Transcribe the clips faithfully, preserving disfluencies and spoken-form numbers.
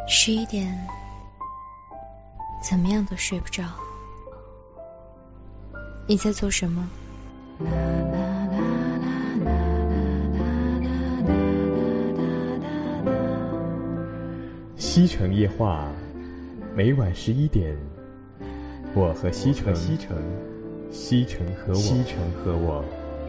十一点，怎么样都睡不着。你在做什么？ 西城夜话，每晚十一点，我和西城，西城，西城和我，西城和我。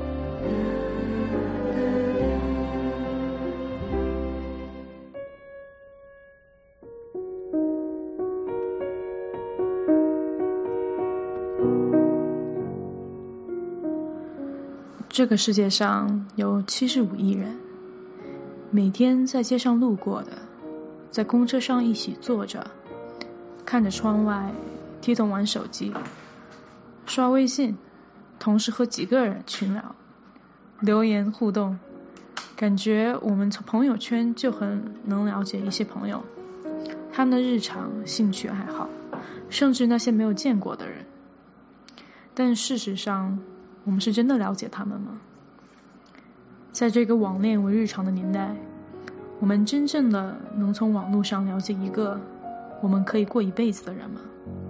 这个世界上有七十五亿人，每天在街上路过的，在公车上一起坐着，看着窗外，低头玩手机，刷微信，同时和几个人群聊，留言互动，感觉我们从朋友圈就很能了解一些朋友，他们的日常、兴趣爱好，甚至那些没有见过的人。但事实上，我们是真的了解他们吗？在这个网恋为日常的年代，我们真正的能从网络上了解一个我们可以过一辈子的人吗？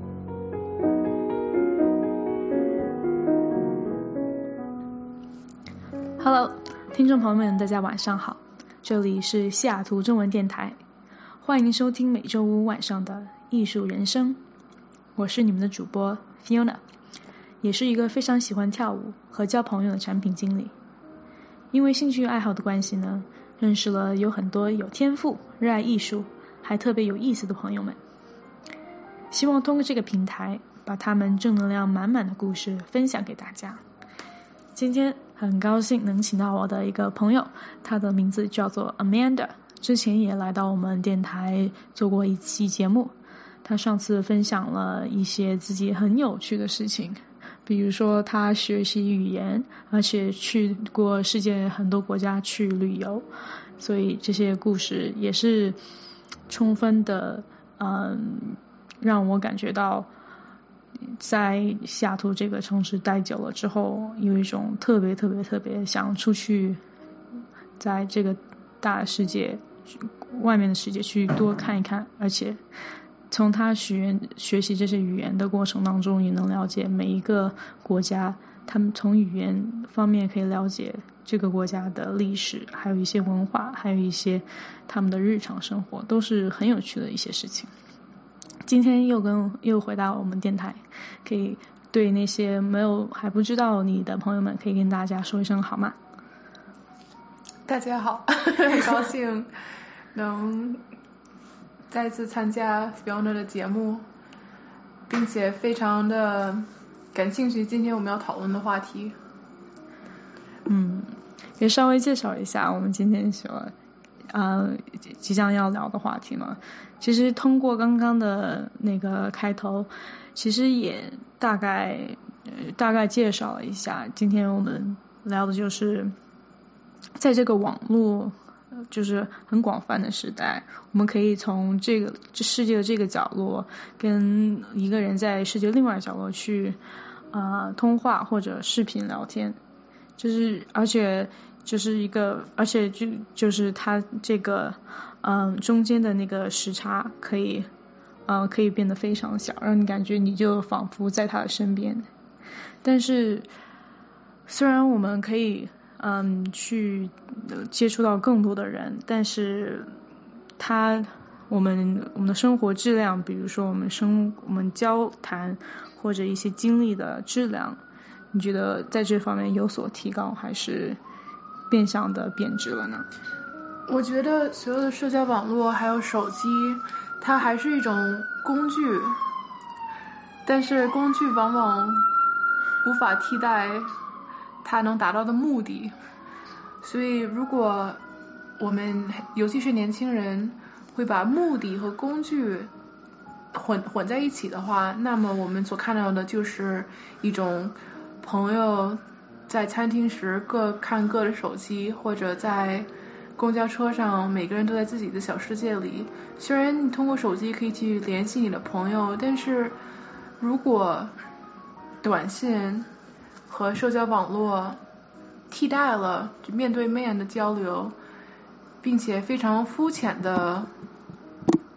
Hello， 听众朋友们，大家晚上好，这里是西雅图中文电台，欢迎收听每周五晚上的艺术人生，我是你们的主播 Fiona， 也是一个非常喜欢跳舞和交朋友的产品经理。因为兴趣爱好的关系呢，认识了有很多有天赋、热爱艺术还特别有意思的朋友们，希望通过这个平台把他们正能量满满的故事分享给大家。今天很高兴能请到我的一个朋友，他的名字叫做 Amanda， 之前也来到我们电台做过一期节目。他上次分享了一些自己很有趣的事情，比如说他学习语言，而且去过世界很多国家去旅游，所以这些故事也是充分的嗯，让我感觉到在西雅图这个城市待久了之后，有一种特别特别特别想出去在这个大世界外面的世界去多看一看，而且从他学学习这些语言的过程当中，也能了解每一个国家，他们从语言方面可以了解这个国家的历史，还有一些文化，还有一些他们的日常生活，都是很有趣的一些事情。今天又跟又回到我们电台，可以对那些没有还不知道你的朋友们，可以跟大家说一声好吗？ 大家好，很高兴能再次参加 Fiona 的节目，并且非常的感兴趣今天我们要讨论的话题。 嗯，也稍微介绍一下我们今天说呃即将要聊的话题呢。其实通过刚刚的那个开头，其实也大概、呃、大概介绍了一下，今天我们聊的就是在这个网络就是很广泛的时代，我们可以从这个世界的这个角落跟一个人在世界另外角落去呃通话或者视频聊天，就是而且就是一个而且就就是它这个嗯、呃、中间的那个时差可以呃可以变得非常小，让你感觉你就仿佛在他的身边。但是虽然我们可以嗯，去接触到更多的人，但是他我们我们的生活质量，比如说我们生我们交谈或者一些经历的质量，你觉得在这方面有所提高，还是变相的贬值了呢？ 我觉得所有的社交网络还有手机，它还是一种工具，但是工具往往无法替代它能达到的目的，所以如果我们尤其是年轻人会把目的和工具混混在一起的话，那么我们所看到的就是一种朋友在餐厅时各看各的手机，或者在公交车上每个人都在自己的小世界里。虽然你通过手机可以去联系你的朋友，但是如果短信和社交网络替代了面对面的交流，并且非常肤浅的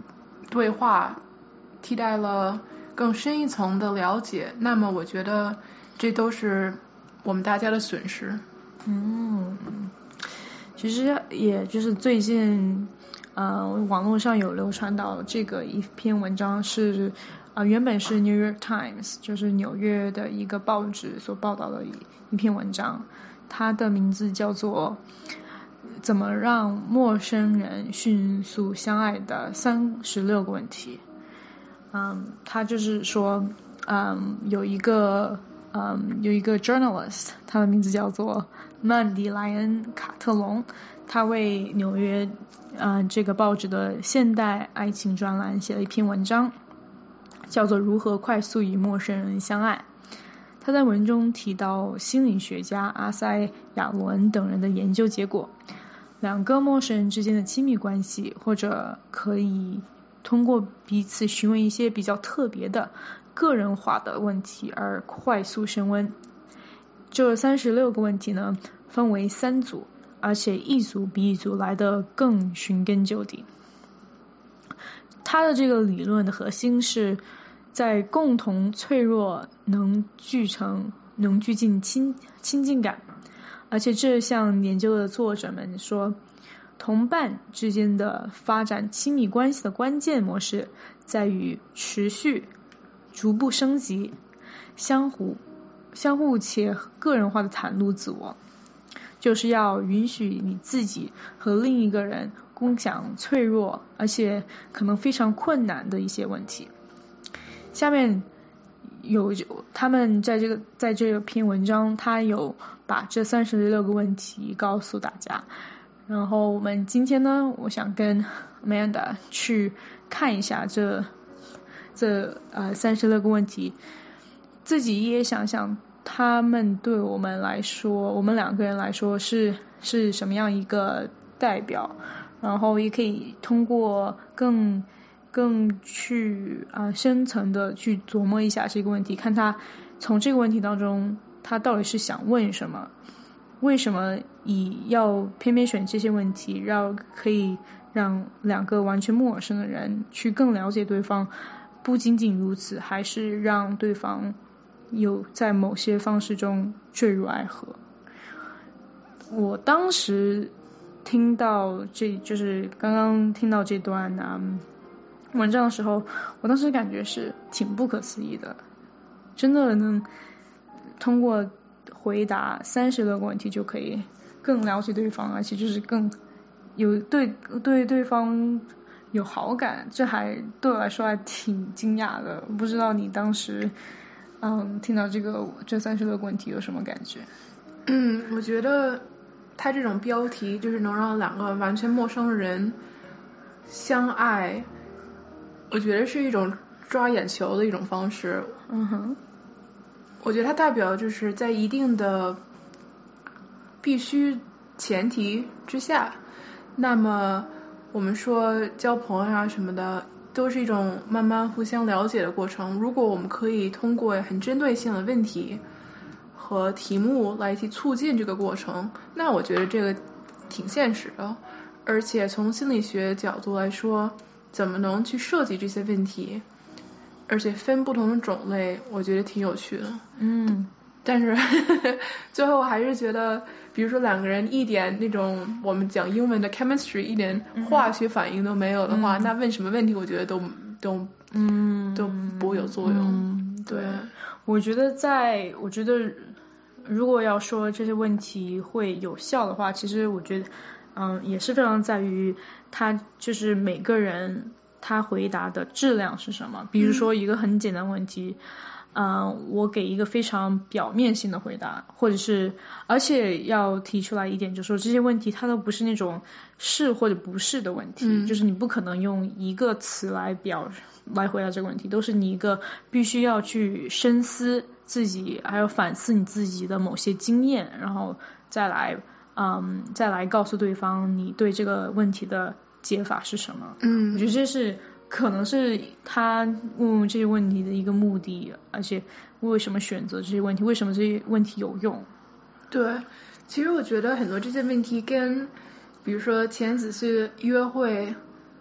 对话替代了更深一层的了解，那么我觉得这都是我们大家的损失。 嗯，其实也就是最近呃网络上有流传到这个一篇文章是啊、呃、原本是 New York Times 就是纽约的一个报纸所报道的一一篇文章，它的名字叫做怎么让陌生人迅速相爱的三十六个问题。嗯，他就是说嗯有一个嗯有一个 journalist， 他的名字叫做曼迪莱恩卡特隆，他为纽约呃这个报纸的现代爱情专栏写了一篇文章，叫做如何快速与陌生人相爱。他在文中提到心理学家阿塞亚罗恩等人的研究结果，两个陌生人之间的亲密关系或者可以通过彼此询问一些比较特别的个人化的问题而快速升温。这三十六个问题呢分为三组，而且一组比一组来得更寻根究底。他的这个理论的核心是在共同脆弱能聚成能聚进亲亲近感，而且这项研究的作者们说，同伴之间的发展亲密关系的关键模式在于持续、逐步升级、相互、相互且个人化的袒露自我，就是要允许你自己和另一个人共享脆弱而且可能非常困难的一些问题。下面有他们在这个在这篇文章，他有把这三十六个问题告诉大家。然后我们今天呢，我想跟 Amanda 去看一下这这呃三十六个问题，自己也想想他们对我们来说，我们两个人来说是是什么样一个代表，然后也可以通过更更去啊、呃、深层的去琢磨一下这个问题，看他从这个问题当中他到底是想问什么，为什么以要偏偏选这些问题，让可以让两个完全陌生的人去更了解对方，不仅仅如此，还是让对方有在某些方式中坠入爱河。我当时听到这就是刚刚听到这段啊文章的时候，我当时感觉是挺不可思议的，真的能通过回答三十六个问题就可以更了解对方，而且就是更有对对对方有好感，这还对我来说还挺惊讶的。不知道你当时嗯听到这个这三十六个问题有什么感觉？ 嗯，我觉得他这种标题就是能让两个完全陌生的人相爱，我觉得是一种抓眼球的一种方式。 嗯哼， 我觉得它代表就是在一定的必须前提之下，那么我们说交朋友啊什么的都是一种慢慢互相了解的过程。如果我们可以通过很针对性的问题和题目来去促进这个过程，那我觉得这个挺现实的。而且从心理学角度来说，怎么能去设计这些问题，而且分不同的种类，我觉得挺有趣的。 嗯， 但是呵呵最后还是觉得，比如说两个人一点那种我们讲英文的 chemistry 一点化学反应都没有的话，嗯、那问什么问题我觉得都都嗯都不会有作用。 嗯、 对， 我觉得在我觉得如果要说这些问题会有效的话，其实我觉得嗯也是非常在于他就是每个人他回答的质量是什么。比如说一个很简单问题，嗯、呃，我给一个非常表面性的回答，或者是而且要提出来一点，就是说这些问题它都不是那种是或者不是的问题、嗯、就是你不可能用一个词来表来回答这个问题，都是你一个必须要去深思自己还有反思你自己的某些经验，然后再来嗯再来告诉对方你对这个问题的解法是什么。 嗯， 我觉得这是可能是他问这些问题的一个目的，而且为什么选择这些问题，为什么这些问题有用。 对，其实我觉得很多这些问题跟比如说前几次约会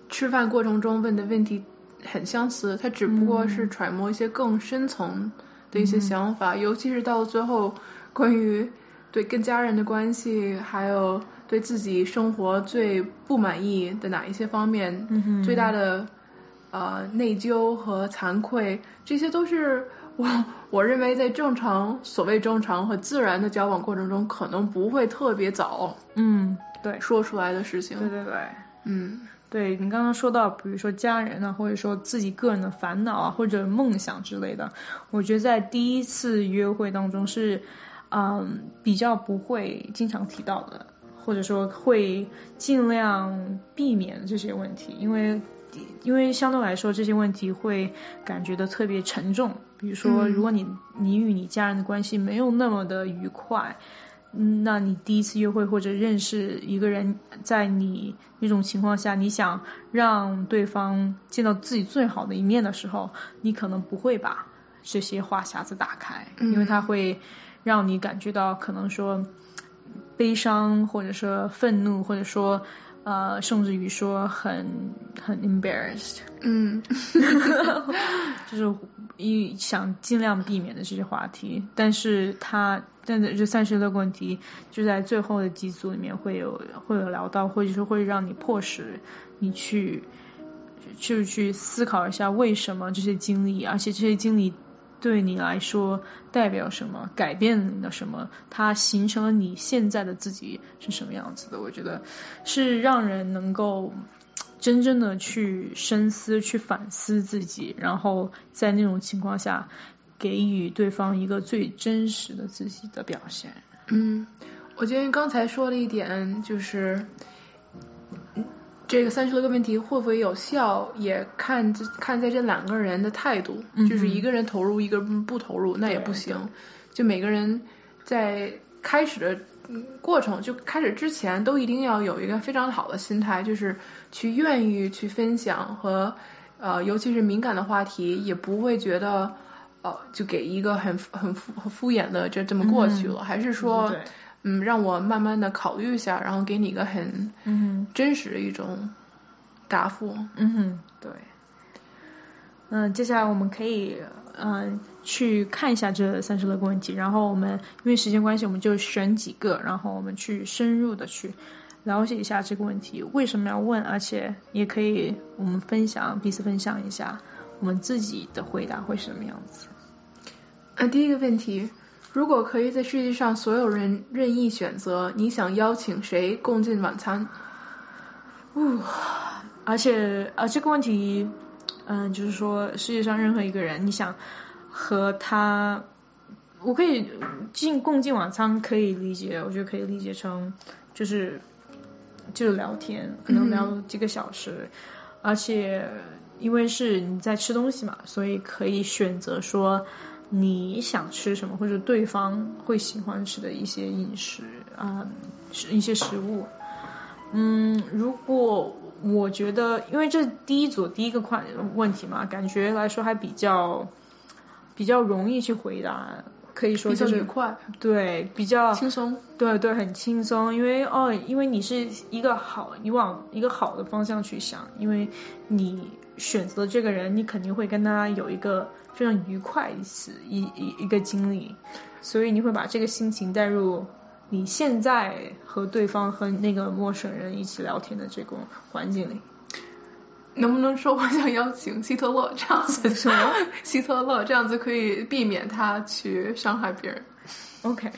吃饭过程中问的问题很相似，他只不过是揣摩一些更深层的一些想法，嗯、尤其是到最后关于对跟家人的关系，还有对自己生活最不满意的哪一些方面， 嗯、 最大的呃内疚和惭愧，这些都是我我认为在正常所谓正常和自然的交往过程中可能不会特别早嗯对说出来的事情。 对对对嗯。 对，你刚刚说到比如说家人啊，或者说自己个人的烦恼啊，或者梦想之类的，我觉得在第一次约会当中是嗯比较不会经常提到的，或者说会尽量避免这些问题，因为因为相对来说这些问题会感觉到特别沉重。比如说如果你你与你家人的关系没有那么的愉快，那你第一次约会或者认识一个人，在你那种情况下，你想让对方见到自己最好的一面的时候，你可能不会把这些话匣子打开， 嗯、 因为它会让你感觉到可能说悲伤，或者说愤怒，或者说呃，甚至于说很很 embarrassed， 嗯， 就是一想尽量避免的这些话题，但是他但是这三十六个问题就在最后的几组里面会有会有聊到，或者说会让你迫使你去就去思考一下为什么这些经历，而且这些经历对你来说代表什么，改变了什么，它形成了你现在的自己是什么样子的。我觉得是让人能够真正的去深思，去反思自己，然后在那种情况下给予对方一个最真实的自己的表现。 嗯，我觉得刚才说了一点，就是这个三十多个问题会不会有效，也看看在这两个人的态度， 嗯、 就是一个人投入，一个人不投入，那也不行。就每个人在开始的过程，就开始之前，都一定要有一个非常好的心态，就是去愿意去分享和呃，尤其是敏感的话题，也不会觉得呃，就给一个很很敷很敷衍的这这么过去了，嗯、还是说。 对嗯，让我慢慢的考虑一下，然后给你一个很嗯真实的一种答复。 嗯哼，对。嗯、呃，接下来我们可以嗯、呃、去看一下这三十六个问题，然后我们因为时间关系，我们就选几个，然后我们去深入的去了解一下这个问题为什么要问，而且也可以我们分享彼此分享一下我们自己的回答会是什么样子。 啊，第一个问题。如果可以在世界上所有人任意选择，你想邀请谁共进晚餐？ 哦，而且啊，这个问题，嗯，就是说世界上任何一个人，你想和他，我可以进共进晚餐，可以理解，我觉得可以理解成就是就是聊天，可能聊几个小时，嗯、而且因为是你在吃东西嘛，所以可以选择说。你想吃什么，或者对方会喜欢吃的一些饮食啊、呃，一些食物。嗯，如果我觉得，因为这第一组第一个款问题嘛，感觉来说还比较比较容易去回答，可以说就是比较愉快， 对，比较轻松， 对对，很轻松。因为哦，因为你是一个好，你往一个好的方向去想，因为你选择这个人，你肯定会跟他有一个。非常愉快一次一一一个经历，所以你会把这个心情带入你现在和对方和那个陌生人一起聊天的这种环境里。 能不能说我想邀请希特勒这样子？ 什么？ 希特勒这样子可以避免他去伤害别人。 OK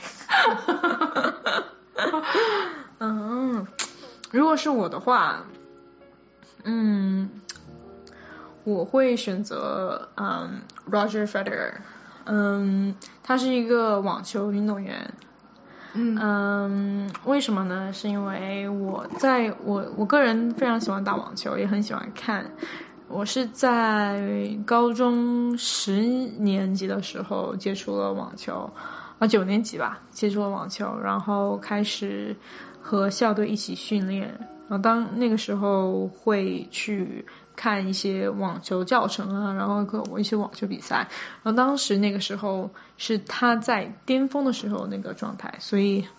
嗯，如果是我的话，嗯。我会选择嗯 Roger Federer， 嗯，他是一个网球运动员， 嗯嗯，为什么呢？是因为我在我我个人非常喜欢打网球，也很喜欢看。我是在高中十年级的时候接触了网球，啊九年级吧接触了网球，然后开始和校队一起训练，然后当那个时候会去。看一些网球教程啊，然后和一些网球比赛，然后当时那个时候是他在巅峰的时候那个状态，所以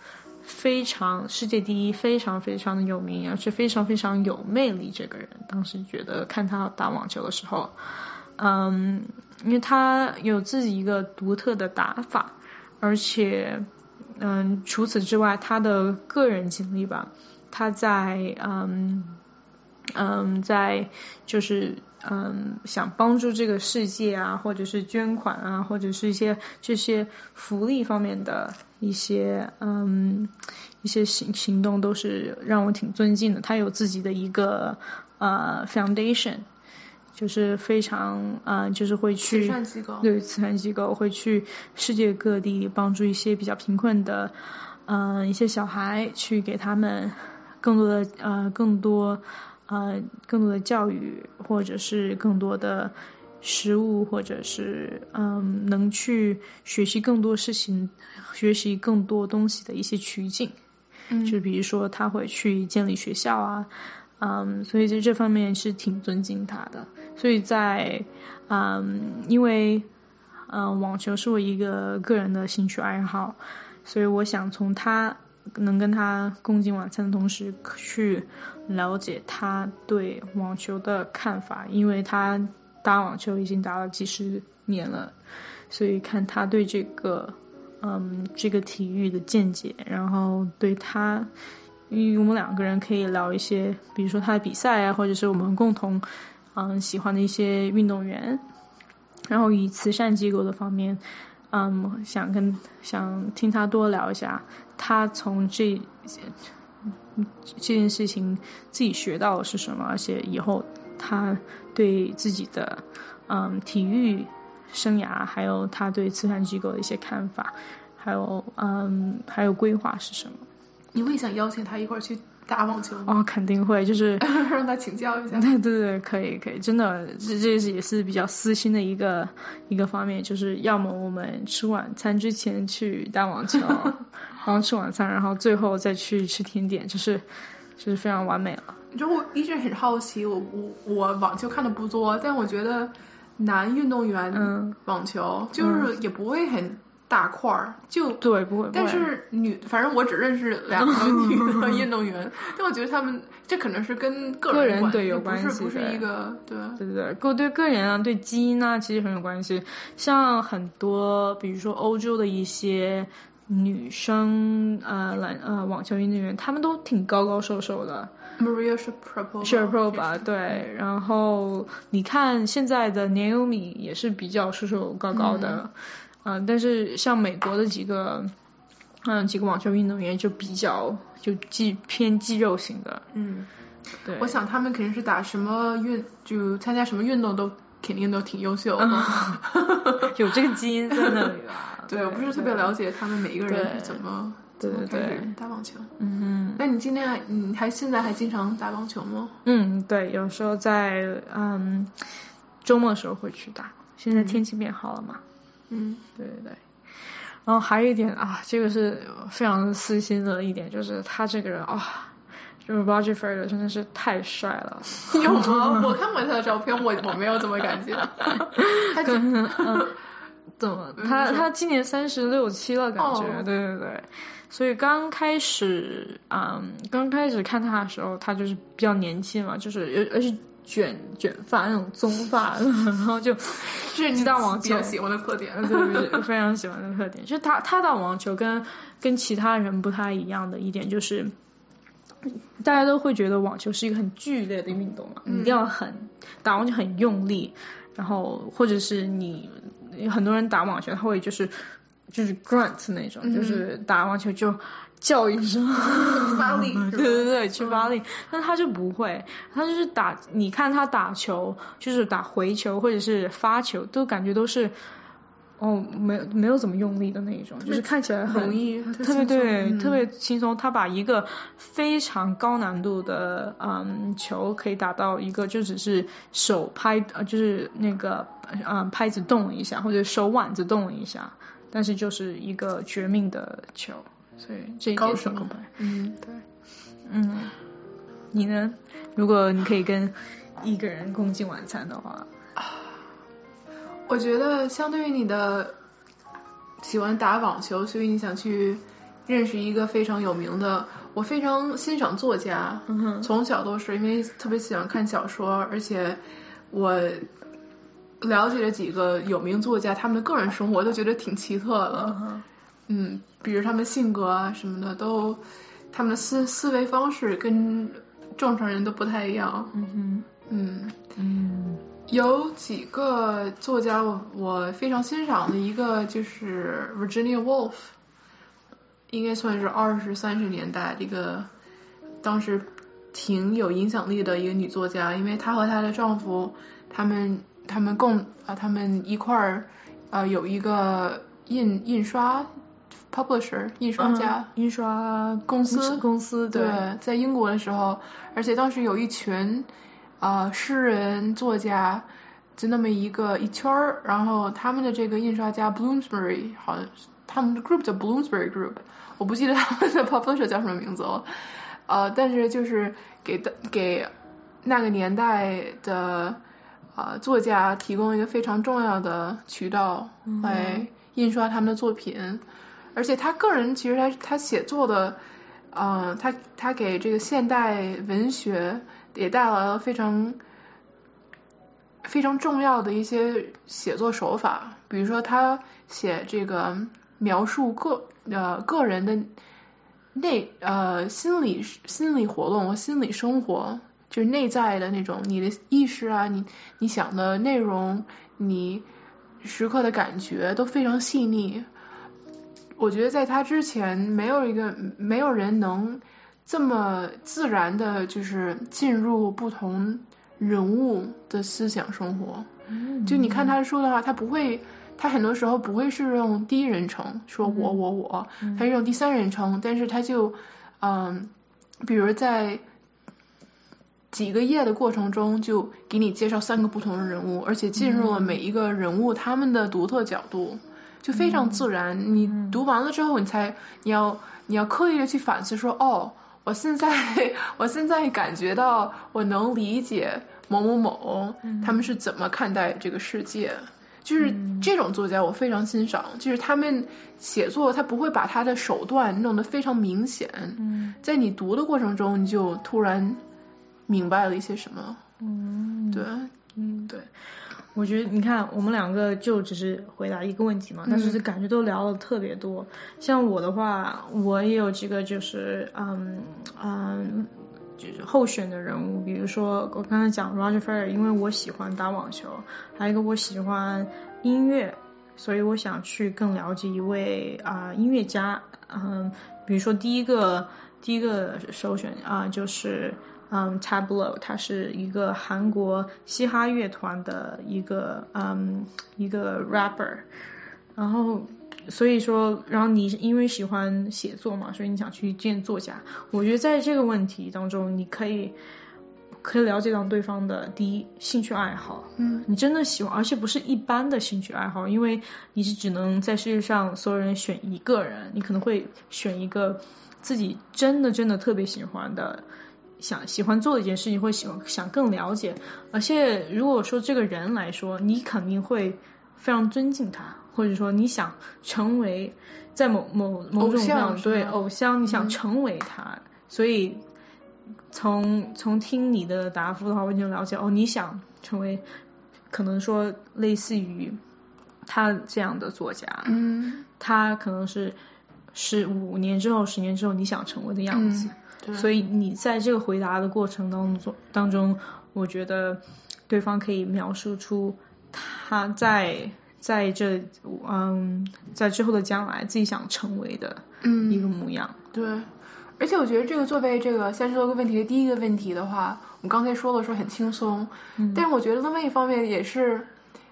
非常世界第一，非常非常的有名，而且非常非常有魅力。这个人当时觉得看他打网球的时候，嗯，因为他有自己一个独特的打法，而且嗯，除此之外，他的个人经历吧，他在嗯嗯在就是嗯想帮助这个世界啊，或者是捐款啊，或者是一些这些福利方面的一些嗯一些行行动，都是让我挺尊敬的。他有自己的一个呃 foundation， 就是非常呃就是会去慈善机构， 对慈善机构会去世界各地帮助一些比较贫困的嗯、呃、一些小孩，去给他们更多的呃更多呃更多的教育，或者是更多的食物，或者是嗯能去学习更多事情，学习更多东西的一些途径。嗯，就比如说他会去建立学校啊，嗯，所以在这方面是挺尊敬他的。所以在嗯，因为嗯网球是我一个个人的兴趣爱好，所以我想从他能跟他共进晚餐的同时，去了解他对网球的看法，因为他打网球已经打了几十年了，所以看他对这个嗯这个体育的见解，然后对他，因为我们两个人可以聊一些，比如说他的比赛啊，或者是我们共同嗯喜欢的一些运动员，然后以慈善机构的方面，嗯想跟想听他多聊一下，他从这这件事情自己学到的是什么，而且以后他对自己的嗯体育生涯，还有他对慈善机构的一些看法，还有嗯还有规划是什么。 你会想邀请他一块儿去打网球吗？ 哦，肯定会，就是让他请教一下。 对对对，可以可以，真的，这这也是比较私心的一个一个方面，就是要么我们吃晚餐之前去打网球，然后吃晚餐，然后最后再去吃甜点，就是就是非常完美了。 就我一直很好奇，我我我网球看的不多，但我觉得男运动员嗯网球就是也不会很大块儿，就对不会，不会但是女，反正我只认识两个女的运动员，但我觉得他们这可能是跟个个人对有关系， 关系， 不是不是一个对对对对，跟对个人啊，对基因啊，其实很有关系。像很多，比如说欧洲的一些女生呃篮呃网球运动员，她们都挺高高瘦瘦的。 Maria Sharapova Sharapova 对，然后你看现在的 Naomi 也是比较瘦瘦高高的，嗯、呃，但是像美国的几个嗯几个网球运动员就比较就肌偏肌肉型的， 嗯， 对， 我想他们肯定是打什么运就参加什么运动都肯定都挺优秀的， 有这个基因在那里吧。 对，我不是特别了解他们每一个人是怎么对对对打网球。 嗯哼， 那你今天还你还现在还经常打网球吗？ 嗯，对，有时候在嗯周末的时候会去打，现在天气变好了嘛。 嗯， 对对对。然后还有一点啊，这个是非常私心的一点，就是他这个人啊、哦，就是 Roger Federer 真的是太帅了。 有吗？我看过他的照片，我我没有这么感觉。他跟嗯，怎么？他他今年三十六七了，感觉、哦、对对对。所以刚开始，嗯，刚开始看他的时候，他就是比较年轻嘛，就是而且卷卷发那种棕发，然后就就是你打网球比较喜欢的特点， 对对对，非常喜欢的特点。就是他他打网球跟跟其他人不太一样的一点就是，大家都会觉得网球是一个很剧烈的运动嘛，你一定要很打网球很用力，然后或者是你很多人打网球他会就是。就是 grunt 那种、嗯、就是打网球就叫一声发力对对对去发力、嗯、但他就不会，他就是打你看他打球就是打回球或者是发球都感觉都是哦没有没有怎么用力的那种，就是看起来很容易特别对、嗯、特别轻松。他把一个非常高难度的嗯球可以打到一个就只是手拍呃就是那个嗯拍子动了一下或者手腕子动了一下，但是就是一个绝命的球，所以这一点挺可怕。嗯，对，嗯，你呢？如果你可以跟一个人共进晚餐的话， 我觉得相对于你的喜欢打网球，所以你想去认识一个非常有名的，我非常欣赏作家， 嗯哼， 从小都是因为特别喜欢看小说，而且我了解了几个有名作家，他们的个人生活都觉得挺奇特的， 嗯哼， 嗯，比如他们性格啊什么的都，他们的思思维方式跟正常人都不太一样， 嗯哼， 嗯嗯， 有几个作家我我非常欣赏的，一个就是 Virginia Woolf， 应该算是二十三十年代这个当时挺有影响力的一个女作家，因为她和她的丈夫他们他们共啊他们一块儿啊有一个印印刷 publisher 印刷家、 嗯、印刷公司公司 对, 对，在英国的时候，而且当时有一群啊、呃、诗人作家，就那么一个一圈儿，然后他们的这个印刷家 Bloomsbury 好像他们的 group 叫 Bloomsbury Group， 我不记得他们的 publisher 叫什么名字了，呃，但是就是给的给那个年代的啊、呃、作家提供一个非常重要的渠道来印刷他们的作品。嗯，而且他个人其实他他写作的，呃，他他给这个现代文学也带来了非常非常重要的一些写作手法，比如说他写这个描述个呃个人的内呃心理心理活动和心理生活，就是内在的那种你的意识啊，你你想的内容，你时刻的感觉都非常细腻。我觉得在他之前没有一个没有人能这么自然的就是进入不同人物的思想生活。嗯，就你看他的书的话，他不会他很多时候不会是用第一人称说我我我，他是用第三人称，但是他就嗯比如在几个页的过程中就给你介绍三个不同的人物，而且进入了每一个人物他们的独特角度，就非常自然。嗯，你读完了之后，你才你要你要刻意的去反思说，哦，我现在我现在感觉到我能理解某某某，嗯，他们是怎么看待这个世界。就是这种作家我非常欣赏，就是他们写作他不会把他的手段弄得非常明显，嗯，在你读的过程中你就突然明白了一些什么。嗯，对， 嗯，对。我觉得你看我们两个就只是回答一个问题嘛，但是感觉都聊了特别多。嗯，像我的话，我也有几个就是嗯嗯就是候选的人物，比如说我刚才讲 Roger Federer， 因为我喜欢打网球，还有一个我喜欢音乐，所以我想去更了解一位啊、呃、音乐家。嗯，比如说第一个第一个首选啊、呃、就是嗯 Tableau， 他是一个韩国嘻哈乐团的一个嗯一个 rapper， 然后所以说然后你因为喜欢写作嘛，所以你想去见作家。我觉得在这个问题当中你可以可以了解到对方的第一兴趣爱好，嗯，你真的喜欢，而且不是一般的兴趣爱好，因为你是只能在世界上所有人选一个人，你可能会选一个自己真的真的特别喜欢的想喜欢做的一件事情，会喜欢想更了解。而且如果说这个人来说，你肯定会非常尊敬他，或者说你想成为在某某某种上对偶像，你想成为他，嗯，所以从从听你的答复的话，我已经了解哦，你想成为可能说类似于他这样的作家，嗯，他可能是十五年之后十年之后你想成为的样子，嗯，所以你在这个回答的过程当中当中我觉得对方可以描述出他在在这嗯在之后的将来自己想成为的一个模样， 嗯，对。而且我觉得这个作为这个三十多个问题的第一个问题的话，我们刚才说的时候很轻松，嗯，但是我觉得另外一方面也是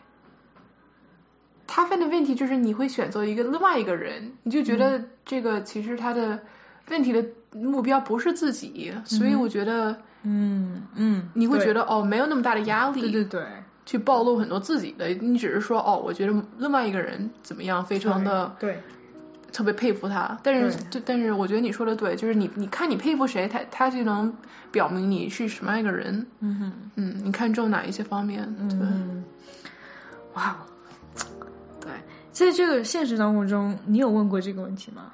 他问的问题就是你会选择一个另外一个人，你就觉得这个其实他的问题的目标不是自己，嗯，所以我觉得嗯嗯你会觉得哦没有那么大的压力， 对对对， 去暴露很多自己的，你只是说哦我觉得另外一个人怎么样非常的对，对特别佩服他，但是就但是我觉得你说的对，就是你你看你佩服谁，他他就能表明你是什么样一个人，嗯哼嗯，你看重哪一些方面，对，嗯， 哇，对，在这个现实当中，你有问过这个问题吗？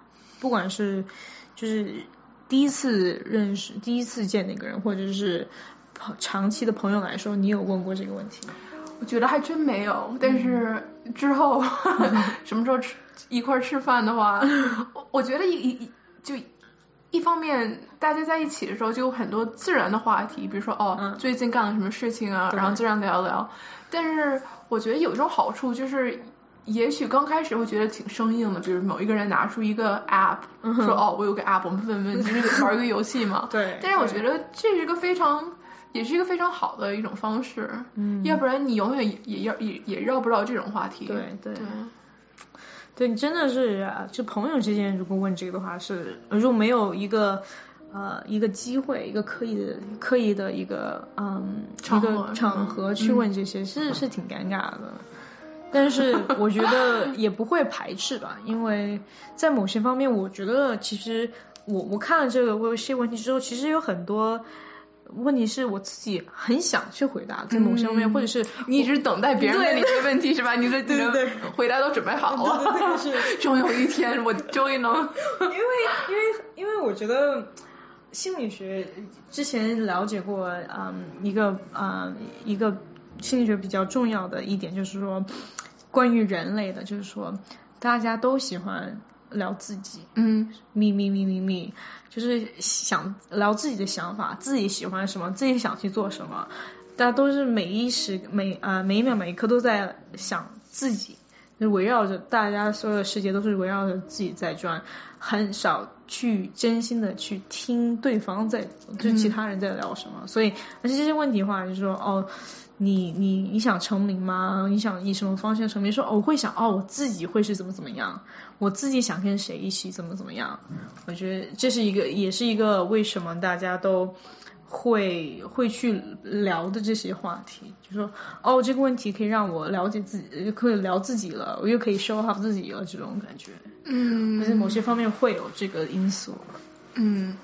不管是就是第一次认识、第一次见那个人，或者是长期的朋友来说，你有问过这个问题吗？ 我觉得还真没有，但是之后、嗯、什么时候吃一块吃饭的话，我我觉得一一就一方面大家在一起的时候就有很多自然的话题，比如说哦、嗯、最近干了什么事情啊，然后自然聊聊。但是我觉得有一种好处就是。也许刚开始会觉得挺生硬的，比如某一个人拿出一个 app、嗯、说哦我有个 app 我们问问就是玩一个游戏嘛对， 但是我觉得这是一个非常也是一个非常好的一种方式，嗯，要不然你永远也也要也也绕不到这种话题。 对对对，对你真的是就朋友之间如果问这个的话，是如果没有一个呃一个机会，一个刻意的刻意的一个嗯场合一个场合去问这些、嗯、是是挺尴尬的。但是我觉得也不会排斥吧，因为在某些方面我觉得其实我我看了这个些问题之后，其实有很多问题是我自己很想去回答，在某些方面、嗯、或者是你一直等待别人问你这个问题是吧？你的你的回答都准备好了， 对对对是终有一天我终于能因为因为因为我觉得心理学之前了解过嗯一个嗯一个心理学比较重要的一点就是说关于人类的，就是说大家都喜欢聊自己， 嗯， 咪咪咪咪咪，就是想聊自己的想法，自己喜欢什么，自己想去做什么，大家都是每一时每啊、呃、每一秒每一刻都在想自己，就围绕着大家所有的世界都是围绕着自己在转，很少去真心的去听对方在就其他人在聊什么、嗯、所以而且这些问题的话就是说哦你你你想成名吗？你想以什么方向成名？说哦我会想哦我自己会是怎么怎么样，我自己想跟谁一起怎么怎么样。我觉得这是一个也是一个为什么大家都会会去聊的这些话题，就说哦这个问题可以让我了解自己，可以聊自己了，我又可以 show up 自己了，这种感觉。 嗯， 而且某些方面会有这个因素。 嗯，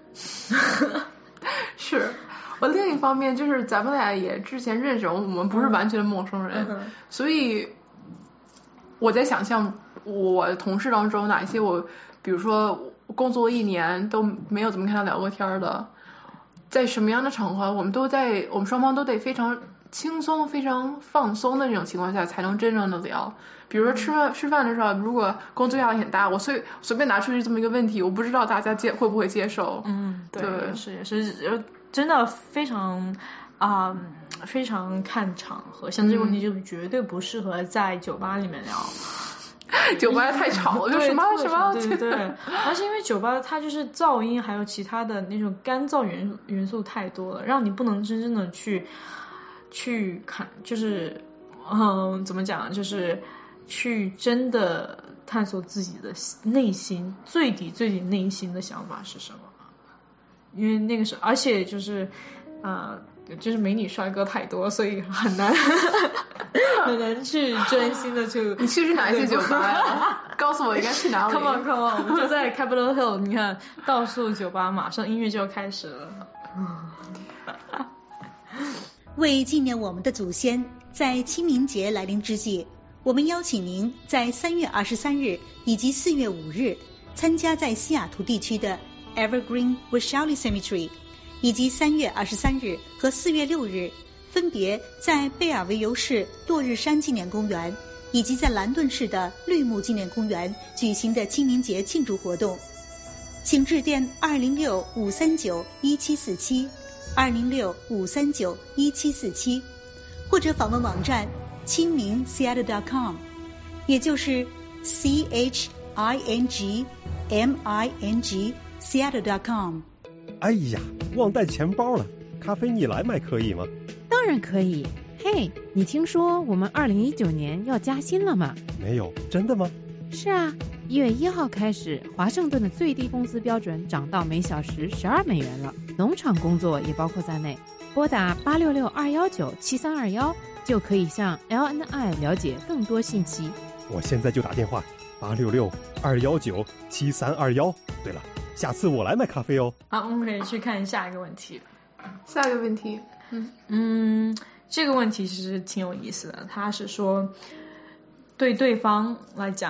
是。我另一方面就是咱们俩也之前认识，我们不是完全的陌生人、嗯、所以我在想象我同事当中哪一些我比如说工作一年都没有怎么跟他聊过天的，在什么样的场合我们都在我们双方都得非常轻松非常放松的这种情况下才能真正的聊。比如说吃饭吃饭的时候，如果工作压力很大，我随随便拿出去这么一个问题，我不知道大家接会不会接受。 嗯，对， 对是也是真的非常啊、呃、非常看场合，像这个问题就绝对不适合在酒吧里面聊。 酒吧太吵了，就什么什么， 对对对，而且因为酒吧它就是噪音还有其他的那种干燥元元素太多了，让你不能真正的去去看，就是嗯怎么讲，就是去真的探索自己的内心最底最底内心的想法是什么。因为那个时候而且就是呃就是美女帅哥太多，所以很难很难去真心的去。 你去是哪一些酒吧呀？告诉我应该去哪里。 Come on come on， 我们就在 Capitol Hill， 你看到处酒吧，马上音乐就要开始了。 为纪念我们的祖先，在清明节来临之际，我们邀请您在三月二十三日以及四月五日参加在西雅图地区的 Evergreen Washali Cemetery， 以及三月二十三日和四月六日分别在贝尔维尤市落日山纪念公园以及在兰顿市的绿木纪念公园举行的清明节庆祝活动。请致电二零六五三九一七四七二零六五三九一七四七，或者访问网站清明 Seattle dot com， 也就是 C H I N G M I N G Seattle dot com。 哎呀，忘带钱包了，咖啡你来买可以吗？ 当然可以。嘿，你听说我们二零一九年要加薪了吗？ 没有，真的吗？ 是啊，一月一号开始，华盛顿的最低工资标准涨到每小时十二美元了，农场工作也包括在内。拨打八六六二幺九七三二幺就可以向 L N I 了解更多信息。 我现在就打电话，八六六二幺九七三二幺。对了，下次我来买咖啡哦。 好，我们可以去看下一个问题。 下一个问题， 嗯嗯，这个问题其实挺有意思的。他是说，对对方来讲，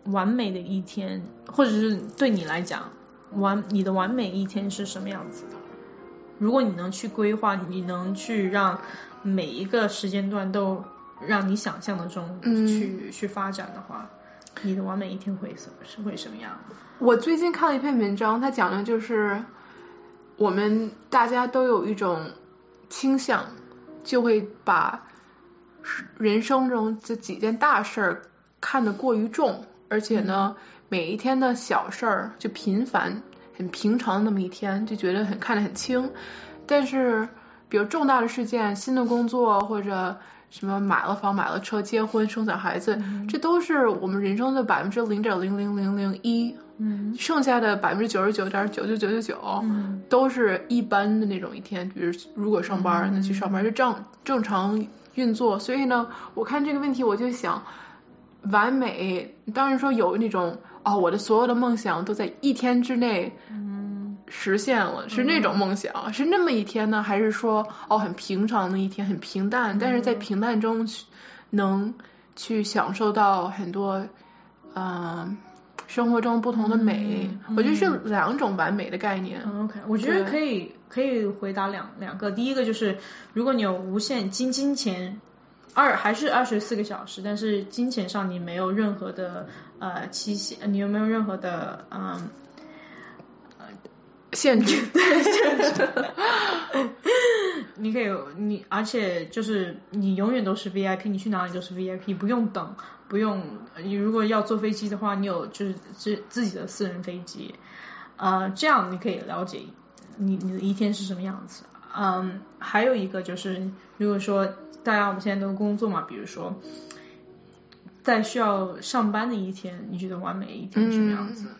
完美的一天，或者是对你来讲完你的完美一天是什么样子的？如果你能去规划，你能去让每一个时间段都让你想象的中去、嗯、去发展的话，你的完美一天会是会什么样？ 我最近看了一篇文章，它讲的就是我们大家都有一种倾向，就会把人生中这几件大事儿看得过于重，而且呢、嗯、每一天的小事儿就平凡很平常的那么一天就觉得很看得很轻，但是比如重大的事件，新的工作或者什么买了房买了车结婚生产孩子、嗯、这都是我们人生的百分之零点零零零零一，嗯，剩下的百分之九十九点九九九九九都是一般的那种一天，比如如果上班那、嗯、去上班就正正常运作。所以呢我看这个问题我就想，完美当然说有那种哦我的所有的梦想都在一天之内实现了、嗯、是那种梦想、嗯、是那么一天呢，还是说哦很平常的一天很平淡、嗯、但是在平淡中能去享受到很多嗯、呃生活中不同的美、嗯、我觉得是两种完美的概念、 嗯、OK 我觉得可以可以回答两两个。第一个就是如果你有无限金金钱二还是二十四个小时，但是金钱上你没有任何的呃期限，你有没有任何的嗯呃限制？ 对，限制。你可以你而且就是你永远都是 V I P， 你去哪里都是 V I P， 不用等，不用你如果要坐飞机的话，你有就是自自己的私人飞机，呃，这样你可以了解你你的一天是什么样子。嗯，还有一个就是如果说大家我们现在都工作嘛，比如说在需要上班的一天，你觉得完美一天是什么样子？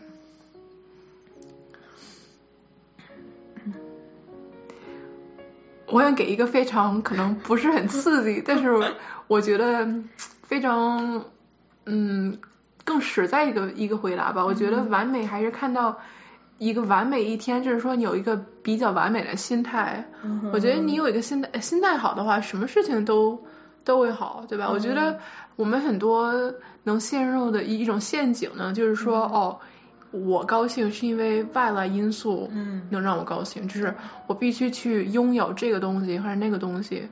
嗯，我想给一个非常可能不是很刺激但是我觉得非常嗯更实在一个一个回答吧。我觉得完美还是看到一个完美一天，就是说你有一个比较完美的心态、嗯、我觉得你有一个心态心态好的话，什么事情都都会好，对吧、嗯、我觉得我们很多能陷入的一种陷阱呢，就是说、嗯、哦我高兴是因为外来因素能让我高兴、嗯、就是我必须去拥有这个东西或者那个东西，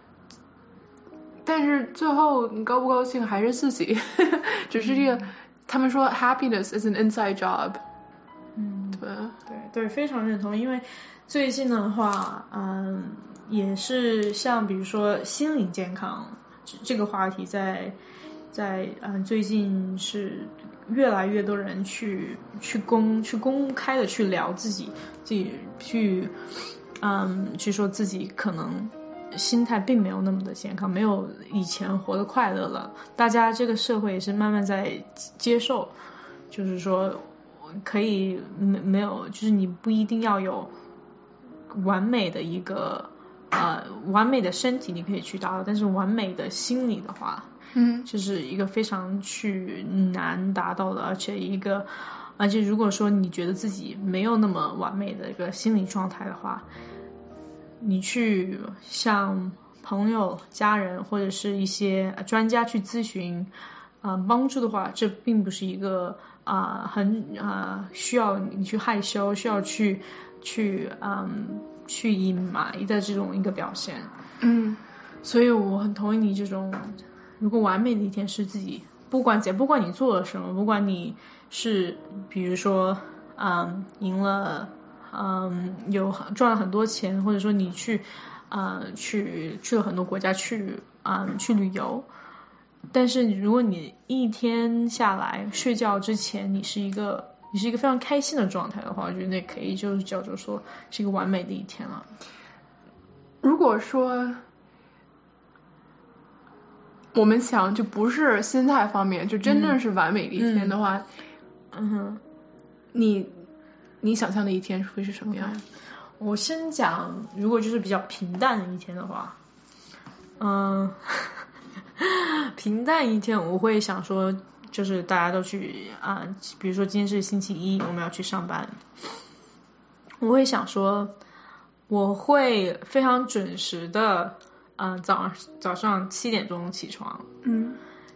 但是最后你高不高兴还是自己只是这个、嗯、他们说 happiness is an inside job。 嗯，对对对，非常认同。因为最近的话嗯也是像比如说心理健康这个话题在在嗯最近是越来越多人去去公去公开的去聊自己自己去嗯去说自己可能心态并没有那么的健康，没有以前活得快乐了。大家这个社会也是慢慢在接受，就是说可以没没有就是你不一定要有完美的一个呃完美的身体你可以去达到，但是完美的心理的话嗯，就是一个非常去难达到的，而且一个而且如果说你觉得自己没有那么完美的一个心理状态的话，你去向朋友家人或者是一些专家去咨询啊、呃、帮助的话，这并不是一个啊、呃、很啊、呃、需要你去害羞需要去去嗯去隐瞒的这种一个表现。 嗯， 所以我很同意你这种，如果完美的一天是自己不管怎不管你做了什么，不管你是比如说嗯赢了嗯有赚了很多钱，或者说你去嗯去去了很多国家去嗯去旅游，但是如果你一天下来睡觉之前你是一个你是一个非常开心的状态的话，我觉得那可以就是叫做说是一个完美的一天了。 如果说我们想就不是心态方面，就真正是完美的一天的话， 嗯哼， 你你想象的一天会是什么样？ okay. 我先讲如果就是比较平淡的一天的话，嗯平淡一天我会想说就是大家都去啊、呃，比如说今天是星期一我们要去上班，我会想说我会非常准时的嗯、呃，早早上七点钟起床， 嗯，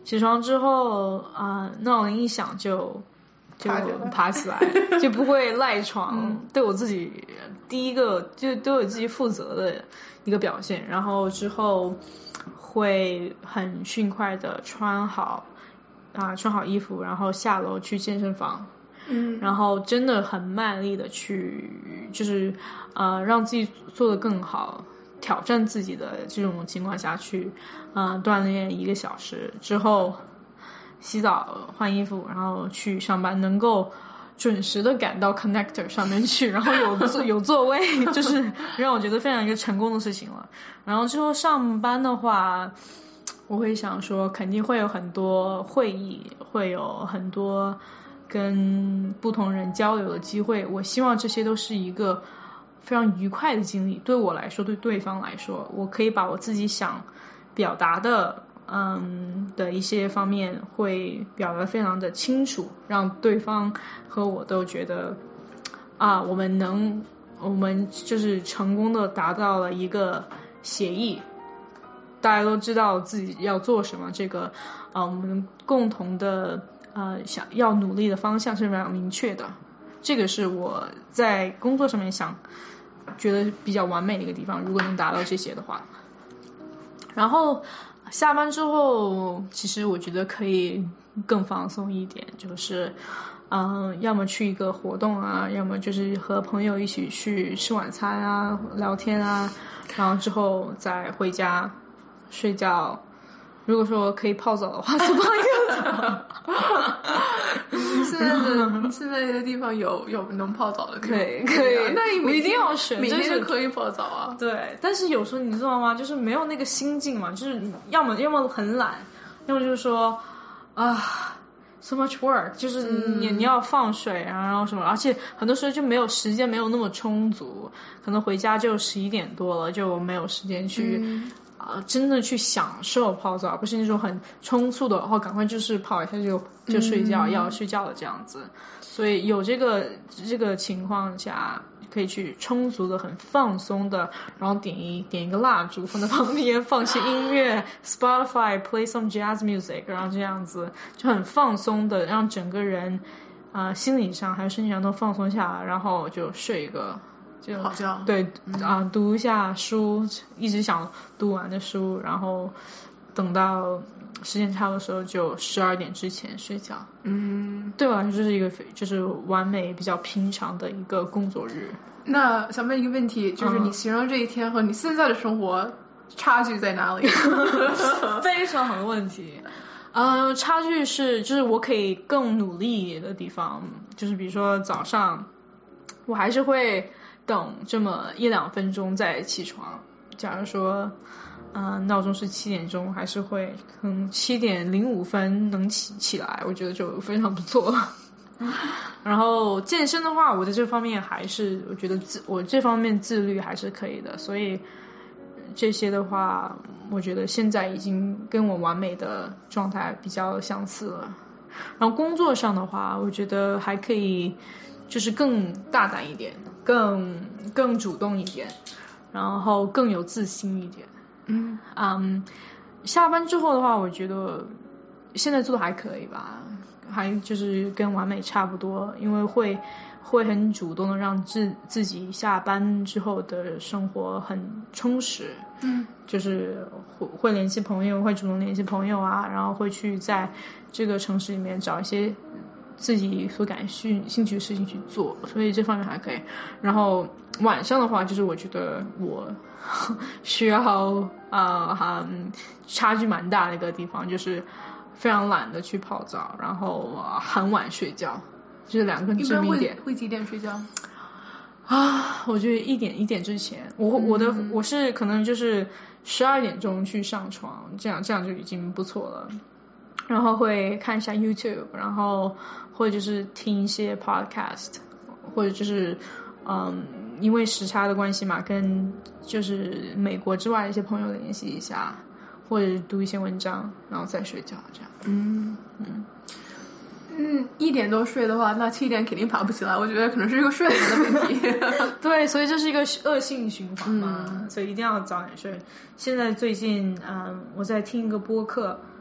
起床之后啊、呃，闹铃一响就就爬起来，就不会赖床，嗯、对我自己第一个就对我自己负责的一个表现。然后之后会很迅快的穿好啊、呃、穿好衣服，然后下楼去健身房。 嗯， 然后真的很卖力的去，就是呃让自己做得更好，挑战自己的这种情况下去，呃锻炼一个小时之后，洗澡换衣服，然后去上班，能够准时的赶到 connector 上面去，然后有座有座位，就是让我觉得非常一个成功的事情了。然后之后上班的话，我会想说肯定会有很多会议，会有很多跟不同人交流的机会，我希望这些都是一个非常愉快的经历，对我来说，对对方来说，我可以把我自己想表达的嗯的一些方面会表达得非常的清楚，让对方和我都觉得啊，我们能我们就是成功的达到了一个协议，大家都知道自己要做什么，这个啊我们共同的呃，想要努力的方向是非常明确的，这个是我在工作上面想觉得比较完美的一个地方，如果能达到这些的话。然后下班之后，其实我觉得可以更放松一点，就是嗯、呃，要么去一个活动啊，要么就是和朋友一起去吃晚餐啊，聊天啊，然后之后再回家睡觉。如果说可以泡澡的话，就泡一个澡。 现在的现在的地方有有能泡澡的地方， 可以可以， 那你我一定要选， 每天就都可以泡澡啊。 对，但是有时候你知道吗？就是没有那个心境嘛，就是要么要么很懒，要么就是说啊 ，so much work， 就是你、嗯、你要放水啊，然后什么，而且很多时候就没有时间，没有那么充足，可能回家就十一点多了，就没有时间去。嗯啊、呃，真的去享受泡澡，不是那种很匆促的，然后赶快就是泡一下就就睡觉，嗯、要睡觉的这样子。所以有这个这个情况下，可以去充足的、很放松的，然后点一点一个蜡烛放在旁边，放些音乐 ，Spotify play some jazz music， 然后这样子就很放松的，让整个人啊、呃、心理上还有身体上都放松下来，然后就睡一个。就好觉， 对、嗯、啊，读一下书，一直想读完的书，然后等到时间差不多的时候就十二点之前睡觉。 嗯， 对我来说这是一个就是完美比较平常的一个工作日。 那想问一个问题，就是你形容这一天和你现在的生活差距在哪里？ 非常好的问题。呃，差距是就是我可以更努力的地方，就是比如说早上我还是会等这么一两分钟再起床。假如说呃闹钟是七点钟，还是会可能七点零五分能起起来，我觉得就非常不错。然后健身的话，我在这方面还是我觉得自我这方面自律还是可以的，所以这些的话我觉得现在已经跟我完美的状态比较相似了。然后工作上的话，我觉得还可以就是更大胆一点，更更主动一点，然后更有自信一点。 嗯嗯，下班之后的话，我觉得现在做的还可以吧，还就是跟完美差不多，因为会会很主动的让自自己下班之后的生活很充实。 嗯， 就是会会联系朋友，会主动联系朋友啊，然后会去在这个城市里面找一些自己所感兴兴趣的事情去做，所以这方面还可以。然后晚上的话，就是我觉得我需要啊、呃嗯、差距蛮大的一个地方，就是非常懒得去泡澡，然后、呃、很晚睡觉，就是两个致命点。 一般会会几点睡觉？ 啊，我觉得一点一点之前，我我的我是可能就是十二点钟去上床，这样这样就已经不错了。然后会看一下 YouTube， 然后或者就是听一些 podcast， 或者就是嗯，因为时差的关系嘛，跟就是美国之外的一些朋友联系一下，或者读一些文章，然后再睡觉这样。 嗯嗯。 嗯，一点多睡的话，那七点肯定爬不起来。我觉得可能是一个睡眠的问题。 对，所以这是一个恶性循环嘛， 嗯、 所以一定要早点睡。现在最近，嗯，我在听一个播客，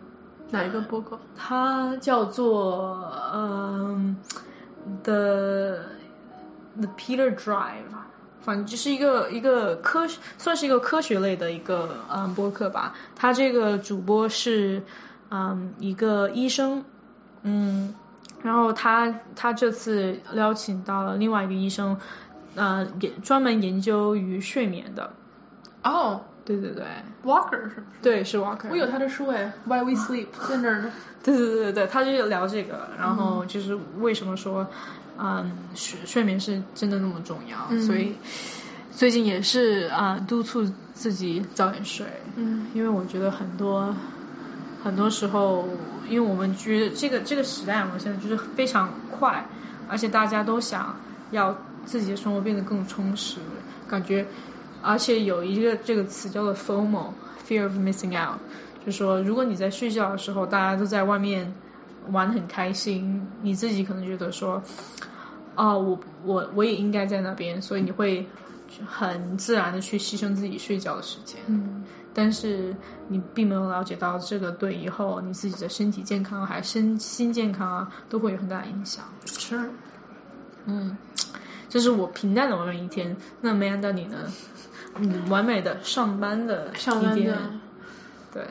哪一个播客？ 它叫做嗯、呃、，The The Peter Drive， 反正就是一个一个科算是一个科学类的一个嗯播客吧。它这个主播是嗯一个医生，嗯，然后他他这次邀请到了另外一个医生，呃，研专门研究于睡眠的。 哦。 对对对 ，Walker 是不是？ 对，是 Walker。 我有他的书哎 ，Why We Sleep 在那儿呢。 对对对对，他就聊这个，然后就是为什么说，嗯，睡睡眠是真的那么重要，嗯、所以最近也是啊、呃，督促自己早点睡。 嗯， 因为我觉得很多很多时候，因为我们觉得这个这个时代嘛，现在就是非常快，而且大家都想要自己的生活变得更充实，感觉。而且有一个这个词叫做 FOMO，Fear of Missing Out， 就是说如果你在睡觉的时候大家都在外面玩很开心，你自己可能觉得说哦我我我也应该在那边，所以你会很自然的去牺牲自己睡觉的时间。 嗯， 但是你并没有了解到这个对以后你自己的身体健康还是身心健康啊都会有很大的影响。 是， 嗯，这是我平淡的完美一天。那梅安达你呢？嗯，完美的上班的上班的， 对。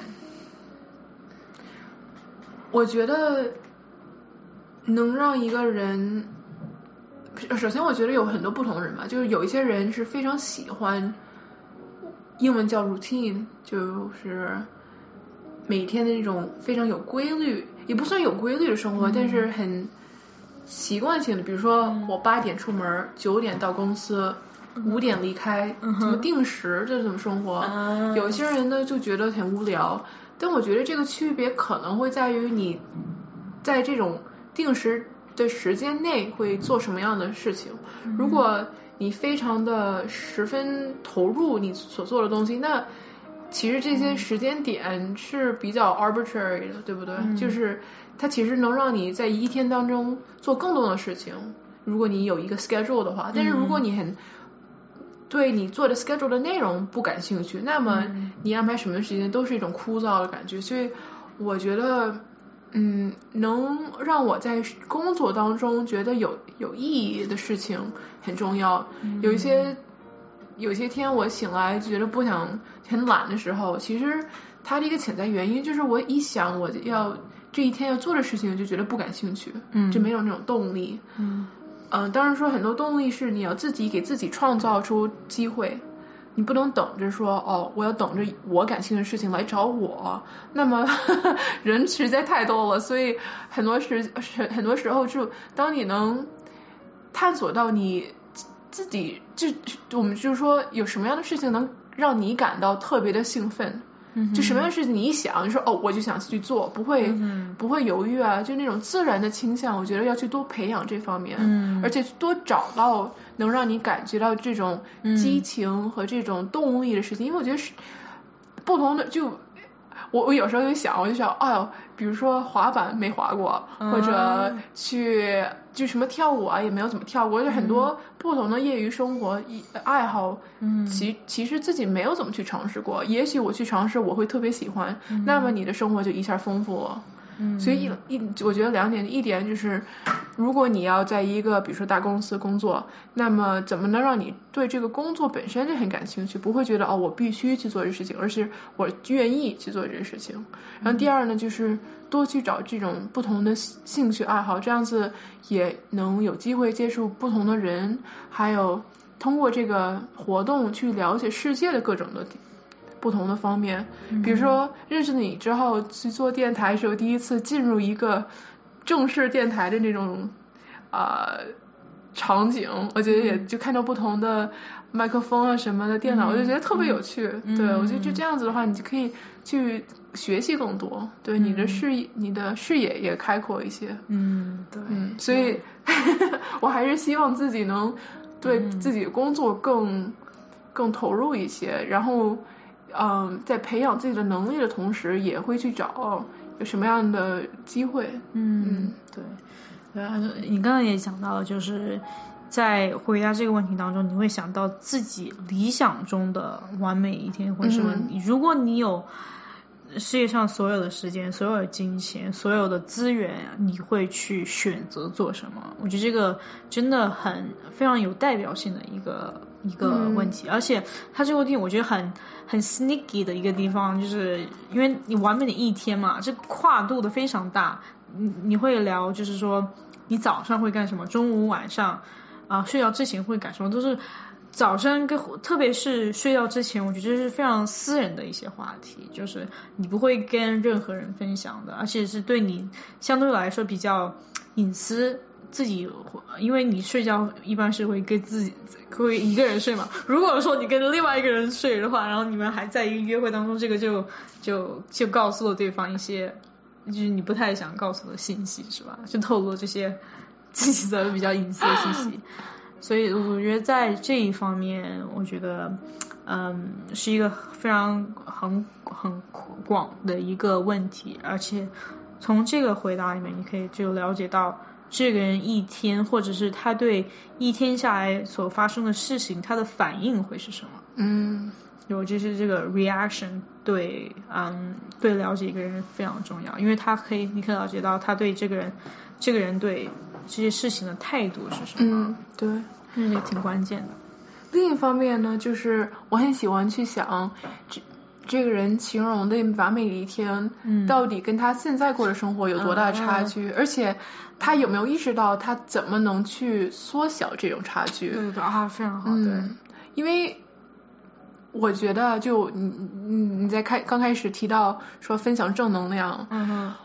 我觉得能让一个人，首先我觉得有很多不同的人吧，就是有一些人是非常喜欢，英文叫 routine， 就是每天的那种非常有规律，也不算有规律的生活，嗯、但是很习惯性的，比如说我八点出门，九点到公司。五点离开，怎么定时这种生活、嗯、有些人呢就觉得很无聊，但我觉得这个区别可能会在于你在这种定时的时间内会做什么样的事情、嗯、如果你非常的十分投入你所做的东西，那其实这些时间点是比较 arbitrary 的，对不对、嗯、就是它其实能让你在一天当中做更多的事情，如果你有一个 schedule 的话，但是如果你很对你做的 schedule 的内容不感兴趣，那么你安排什么时间都是一种枯燥的感觉。所以我觉得嗯，能让我在工作当中觉得有有意义的事情很重要。有一些有些天我醒来觉得不想很懒的时候，其实它的一个潜在原因就是我一想我要这一天要做的事情就觉得不感兴趣，嗯，就没有那种动力。 嗯嗯，当然说很多动力是你要自己给自己创造出机会，你不能等着说哦，我要等着我感兴趣的事情来找我，那么呵呵人实在太多了，所以很多时很多时候就当你能探索到你自己，就我们就是说有什么样的事情能让你感到特别的兴奋。就什么样的事情你一想就说哦我就想去做，不会、嗯、不会犹豫啊，就那种自然的倾向，我觉得要去多培养这方面、嗯、而且多找到能让你感觉到这种激情和这种动力的事情、嗯、因为我觉得是不同的，就我我有时候就想我就想哎呦比如说滑板没滑过、嗯、或者去就什么跳舞啊也没有怎么跳过，就很多不同的业余生活爱好，嗯，其其实自己没有怎么去尝试过，也许我去尝试我会特别喜欢、嗯、那么你的生活就一下丰富了。嗯，所以一一我觉得两点，一点就是如果你要在一个比如说大公司工作，那么怎么能让你对这个工作本身就很感兴趣，不会觉得哦我必须去做这事情，而是我愿意去做这个事情。然后第二呢就是多去找这种不同的兴趣爱好，这样子也能有机会接触不同的人，还有通过这个活动去了解世界的各种的不同的方面。比如说认识你之后去做电台的时候，第一次进入一个正式电台的那种呃场景，我觉得也就看到不同的麦克风啊什么的电脑、嗯、我就觉得特别有趣、嗯、对，我觉得就这样子的话你就可以去学习更多，对、嗯、你的视野你的视野也开阔一些。 嗯对嗯，所以我还是希望自己能对自己的工作更、嗯、更投入一些，然后嗯，在培养自己的能力的同时也会去找有什么样的机会。 嗯嗯对对啊，你刚刚也讲到了，就是在回答这个问题当中你会想到自己理想中的完美一天会是什么、嗯、如果你有世界上所有的时间、所有的金钱、所有的资源，你会去选择做什么？我觉得这个真的很非常有代表性的一个一个问题，嗯、而且它这个问题我觉得很很 sneaky 的一个地方，就是因为你完美的一天嘛，这跨度的非常大。你你会聊，就是说你早上会干什么，中午晚上啊睡觉之前会干什么，都是。早上跟特别是睡觉之前，我觉得这是非常私人的一些话题，就是你不会跟任何人分享的，而且是对你相对来说比较隐私，自己因为你睡觉一般是会跟自己会一个人睡嘛。如果说你跟另外一个人睡的话，然后你们还在一个约会当中，这个就就就告诉了对方一些就是你不太想告诉的信息，是吧？就透露这些自己的比较隐私的信息。所以我觉得在这一方面，我觉得嗯是一个非常很很广的一个问题，而且从这个回答里面你可以就了解到这个人一天或者是他对一天下来所发生的事情他的反应会是什么。 嗯， 有就是这个 reaction 对嗯对了解一个人非常重要，因为他可以你可以了解到他对这个人这个人对这些事情的态度是什么。 嗯，对， 这个挺关键的。 另一方面呢，就是我很喜欢去想这这个人形容的完美的一天、嗯、到底跟他现在过的生活有多大差距、嗯、而且他有没有意识到他怎么能去缩小这种差距。 对对啊，非常好。对、 嗯、因为我觉得就你你你在开刚开始提到说分享正能量， 嗯哼，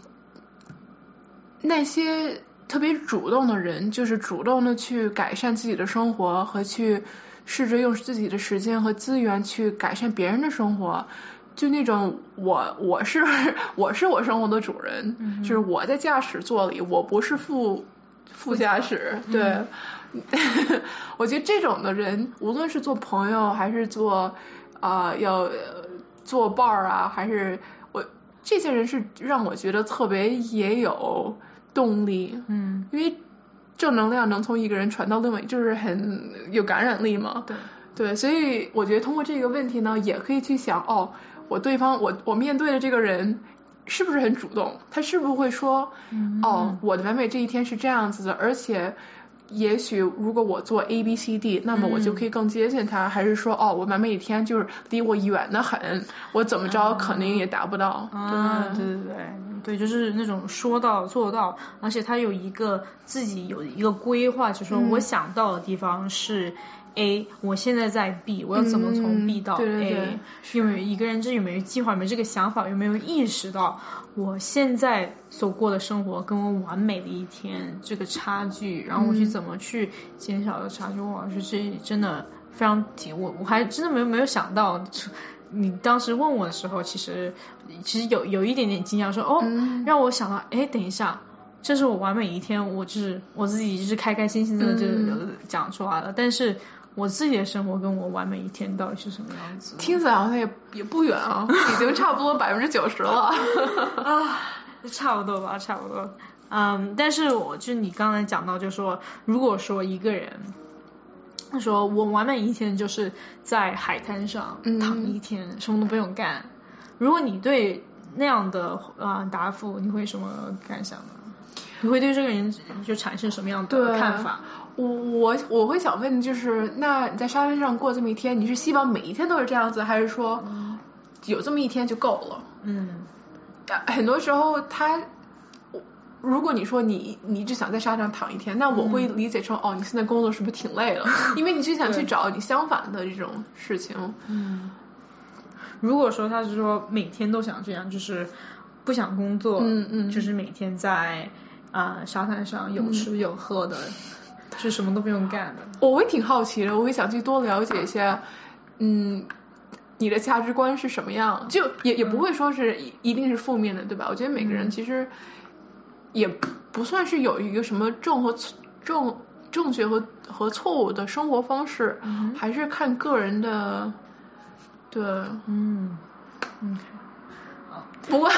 那些特别主动的人，就是主动的去改善自己的生活和去试着用自己的时间和资源去改善别人的生活，就那种我我是我是我生活的主人、嗯、就是我在驾驶座里，我不是副副驾驶。对、嗯、我觉得这种的人无论是做朋友还是做啊、呃、要做伴儿啊，还是我这些人是让我觉得特别也有动力。 嗯， 因为正能量能从一个人传到另外，就是很有感染力嘛。 对对，所以我觉得通过这个问题呢，也可以去想，哦，我对方我我面对的这个人是不是很主动，他是不是会说、嗯、哦，我的完美这一天是这样子的，而且也许如果我做 A B C D， 那么我就可以更接近他、嗯、还是说哦，我完美一天就是离我远得很，我怎么着肯定也达不到。 啊，对对对对，就是那种说到做到，而且他有一个自己有一个规划，就是说我想到的地方是 A、嗯、我现在在 B， 我要怎么从 B 到 A、嗯、对对对，有没有一个人这有没有计划，有没有这个想法，有没有意识到我现在所过的生活跟我完美的一天这个差距，然后我去怎么去减少的差距。哇，这这真的非常挺，我我还真的没有没有想到，你当时问我的时候，其实其实有有一点点惊讶，说哦、嗯，让我想到，哎，等一下，这是我完美一天，我就是我自己就是开开心心的就讲出来了、嗯，但是我自己的生活跟我完美一天到底是什么样子？ 听起来好像也也不远啊，已经差不多百分之九十了啊，差不多吧，差不多。嗯，但是我就你刚才讲到，就说如果说一个人。他说我完美一天就是在海滩上躺一天、嗯、什么都不用干。如果你对那样的呃答复你会什么感想呢？你会对这个人就产生什么样的看法？ 我我我会想问，就是那你在沙滩上过这么一天，你是希望每一天都是这样子，还是说有这么一天就够了？ 嗯， 很多时候他如果你说你你只想在沙滩躺一天，那我会理解成、嗯、哦，你现在工作是不是挺累了？因为你就想去找你相反的这种事情。 嗯，如果说他是说每天都想这样，就是不想工作， 嗯嗯， 就是每天在啊、呃、沙滩上有吃有喝的，嗯、是什么都不用干的。 我会挺好奇的，我会想去多了解一下，嗯。你的价值观是什么样？就也也不会说是一定是负面的，对吧？我觉得每个人其实也不算是有一个什么正和正正确和和错误的生活方式，嗯、还是看个人的。对， 嗯嗯， 不过，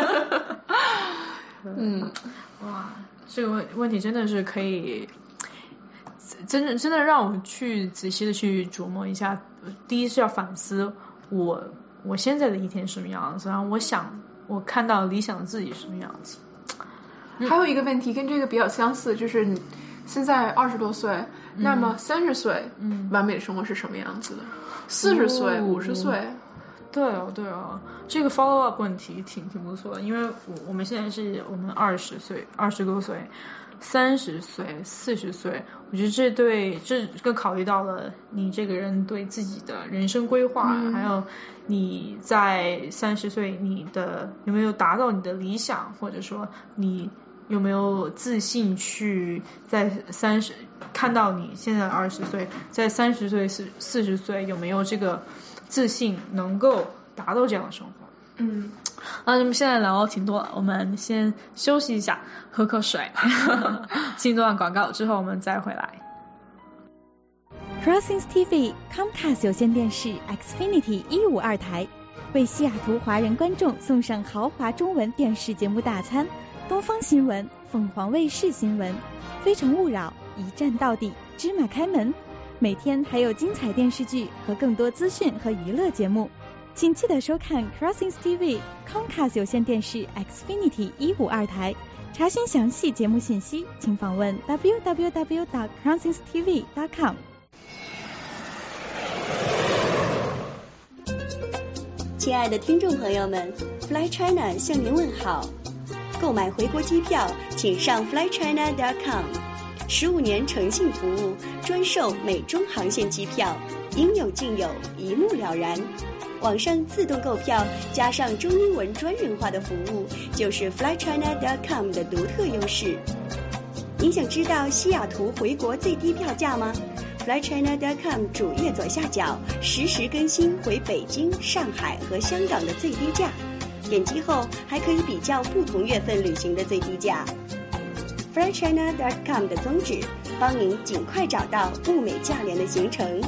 嗯， 哇，这个问问题真的是可以。真的真的让我去仔细的去琢磨一下。第一是要反思我我现在的一天什么样子，然后我想我看到理想的自己什么样子。 还有一个问题跟这个比较相似，就是你现在二十多岁，嗯、那么三十岁，嗯，完美的生活是什么样子的？四十岁、五十岁， 对哦，对哦，这个 follow up 问题挺挺不错的，因为我我们现在是我们二十岁、二十多岁、三十岁、四十岁，我觉得这对这个考虑到了你这个人对自己的人生规划，嗯、还有你在三十岁你的有没有达到你的理想，或者说你有没有自信去在三十看到你现在二十岁，在三十岁、四四十岁有没有这个自信能够达到这样的生活？ 嗯， 那我们现在聊挺多了，我们先休息一下，喝口水，进段广告之后我们再回来。 Crossings T V Comcast 有线电视 Xfinity 一五二台为西雅图华人观众送上豪华中文电视节目大餐。东方新闻、凤凰卫视新闻、非诚勿扰、一站到底、芝麻开门，每天还有精彩电视剧和更多资讯和娱乐节目，请记得收看 Crossings T V Comcast 有线电视 Xfinity 一五二台。查询详细节目信息，请访问 double u double u double u dot crossings t v dot com。 亲爱的听众朋友们 ，Fly China 向您问好。购买回国机票，请上 fly china dot com。十五年诚信服务，专售美中航线机票，应有尽有，一目了然。网上自动购票加上中英文专人化的服务，就是 fly china dot com 的独特优势。您想知道西雅图回国最低票价吗？ fly china dot com 主页左下角实时更新回北京、上海和香港的最低价。点击后还可以比较不同月份旅行的最低价。fly china dot com 的宗旨，帮您尽快找到物美价廉的行程。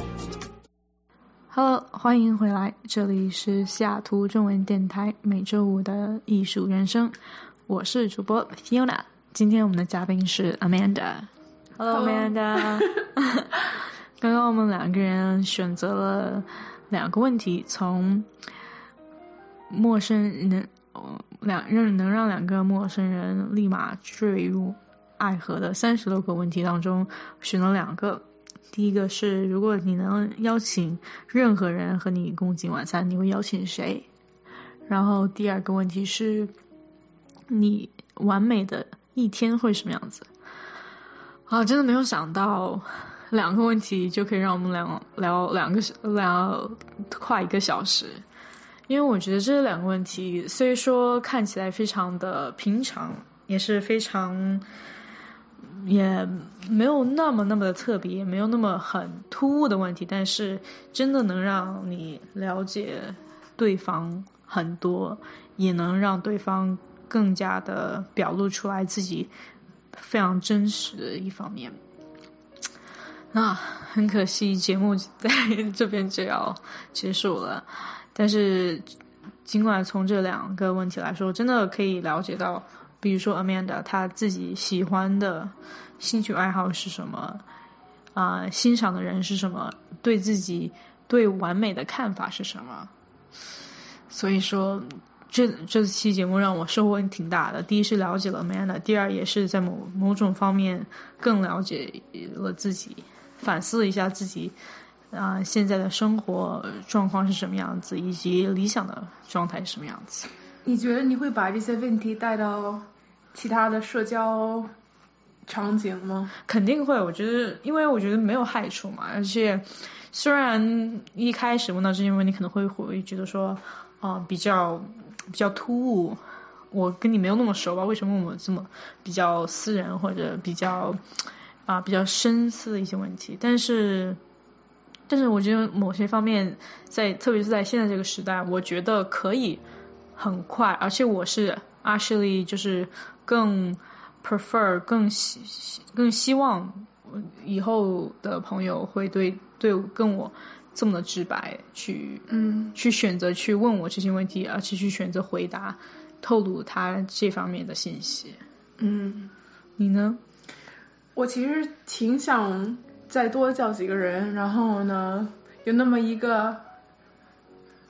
Hello， 欢迎回来，这里是西雅图中文电台每周五的艺术人生，我是主播 Fiona， 今天我们的嘉宾是 Amanda。Hello Amanda。刚刚我们两个人选择了两个问题，从陌生人两让能让两个陌生人立马坠入爱河的三十多个问题当中选了两个。第一个是，如果你能邀请任何人和你共进晚餐，你会邀请谁？然后第二个问题是，你完美的一天会什么样子？啊，真的没有想到两个问题就可以让我们聊聊两个聊快一个小时。因为我觉得这两个问题虽说看起来非常的平常，也是非常也没有那么那么的特别，也没有那么很突兀的问题，但是真的能让你了解对方很多，也能让对方更加的表露出来自己非常真实的一方面。那很可惜节目在这边就要结束了，但是尽管从这两个问题来说真的可以了解到，比如说 Amanda 她自己喜欢的兴趣爱好是什么，啊、呃，欣赏的人是什么，对自己对完美的看法是什么。所以说这这期节目让我收获挺大的，第一是了解了 Amanda， 第二也是在某某种方面更了解了自己，反思了一下自己啊、呃，现在的生活状况是什么样子，以及理想的状态是什么样子。 你觉得你会把这些问题带到其他的社交场景吗？肯定会，我觉得，因为我觉得没有害处嘛。而且，虽然一开始问到这些问题，可能会会觉得说，啊、呃，比较比较突兀，我跟你没有那么熟吧？为什么问我这么比较私人或者比较啊、呃、比较深思的一些问题？但是，但是我觉得某些方面在，特别是在现在这个时代，我觉得可以很快，而且我是 actually 就是更 prefer 更希更希望以后的朋友会对对跟我这么的直白去嗯去选择去问我这些问题，而且去选择回答透露他这方面的信息。嗯，你呢？我其实挺想再多叫几个人，然后呢有那么一个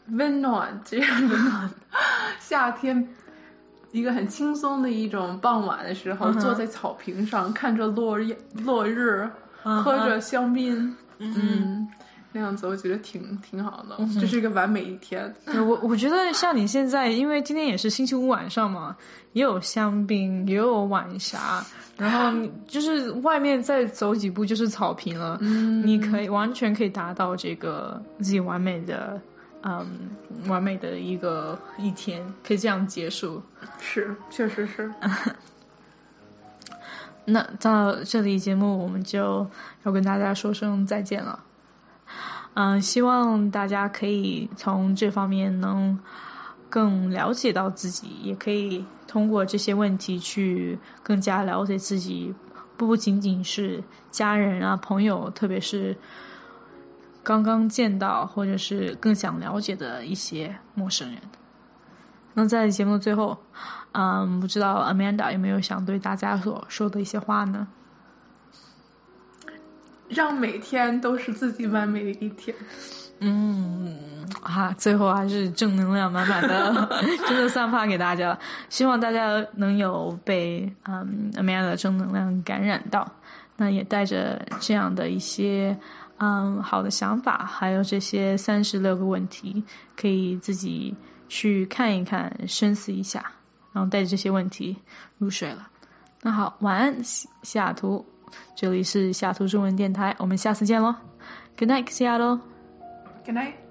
温暖，这样温暖。夏天一个很轻松的一种傍晚的时候， uh-huh. 坐在草坪上看着落日，落日， uh-huh. 喝着香槟， uh-huh. 嗯，那样子我觉得挺挺好的， uh-huh. 这是一个完美一天。 我我觉得像你现在，因为今天也是星期五晚上嘛，也有香槟，也有晚霞，然后就是外面再走几步就是草坪了， 嗯， 你可以完全可以达到这个自己完美的。嗯，完美的一个一天可以这样结束， 是，确实是。 那到这里节目我们就要跟大家说声再见了。嗯，希望大家可以从这方面能更了解到自己，也可以通过这些问题去更加了解自己，不仅仅是家人啊、朋友，特别是刚刚见到或者是更想了解的一些陌生人。那在节目的最后，嗯，不知道 Amanda 有没有想对大家所说的一些话呢？ 让每天都是自己完美的一天。 嗯啊，最后还是正能量满满的，真的散发给大家了。希望大家能有被嗯 Amanda 的正能量感染到，那也带着这样的一些嗯，好的想法，还有这些三十六个问题，可以自己去看一看，深思一下，然后带着这些问题入睡了。那好，晚安，西雅图，这里是西雅图中文电台，我们下次见咯。Good night, Seattle. Good night.